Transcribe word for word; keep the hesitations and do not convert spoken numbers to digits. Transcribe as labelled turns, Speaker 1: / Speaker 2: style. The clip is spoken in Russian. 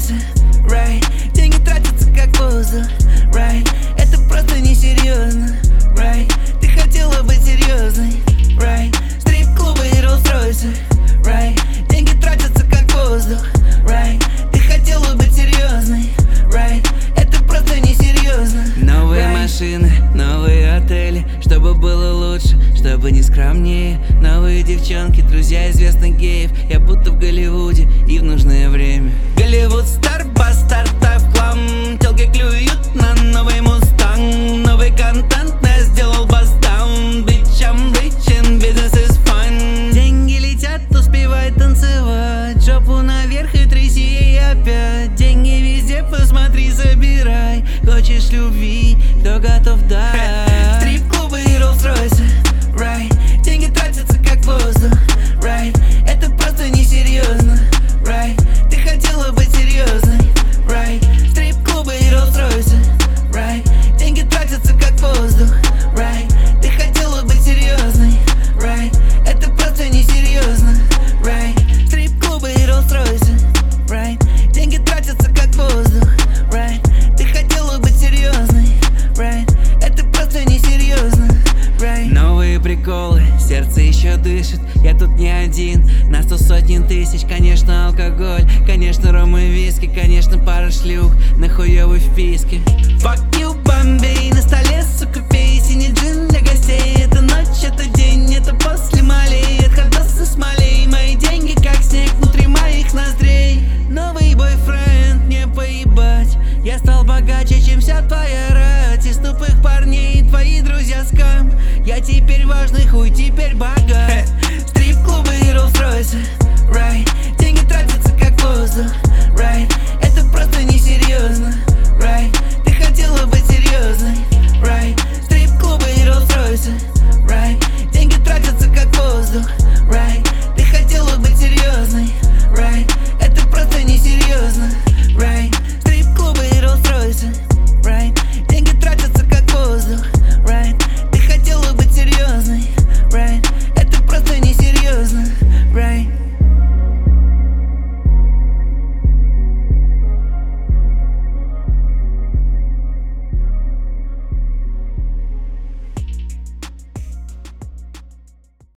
Speaker 1: Rolls-Royce, right? Деньги тратятся как воздух, right? Это просто несерьезно, right? Ты хотела быть серьезной, right? Стрип-клубы и Rolls-Royce, right? Деньги тратятся как воздух, right? Ты хотела быть серьезной, right? Это просто несерьезно.
Speaker 2: Новые right? машины, новые отели, чтобы было лучше, чтобы не скромнее. Новые девчонки, друзья известных геев. Я будто в Голливуде и в нужное время. Голливуд стар, бастарта в хлам. Телки клюют на новый мустанг. Новый контент я сделал бастаун. Бичам ричен, бизнес is fun. Деньги летят, успевай танцевать. Жопу наверх и тряси ей опять. Деньги везде, посмотри, собирай. Хочешь любви, кто готов дать?
Speaker 1: Стрип-клубы и Rolls-Royce, right? Деньги тратятся как воздух, right? Это просто несерьезно, right? Ты хотела быть серьезной, right? Стрип-клубы и Rolls-Royce, right? Деньги тратятся как воздух, right? Ты хотела быть серьезной, right? Это просто несерьезно, right? Стрип-клубы и Rolls-Royce, right? Деньги тратятся как воздух, right? Ты хотела быть серьезной, right? Это просто несерьезно, right?
Speaker 2: Новые приколы, сердце еще дышит. Я тут не один, нас тут сотни тысяч. Конечно алкоголь, конечно ром и виски. Конечно пара шлюх на хуёвой вписке. Fuck you, Бомбей, на столе, сука, пей. Синий джин для гостей. Это ночь, это день, это после молей. От хардоса смолей, мои деньги как снег внутри моих ноздрей. Новый бойфренд, мне поебать. Я стал богаче, чем вся твоя рать. Из тупых парней твои друзья скам. Я теперь важный хуй, теперь богат.
Speaker 1: Стрип-клубы и Rolls-Royce, right? Деньги тратятся как воздух,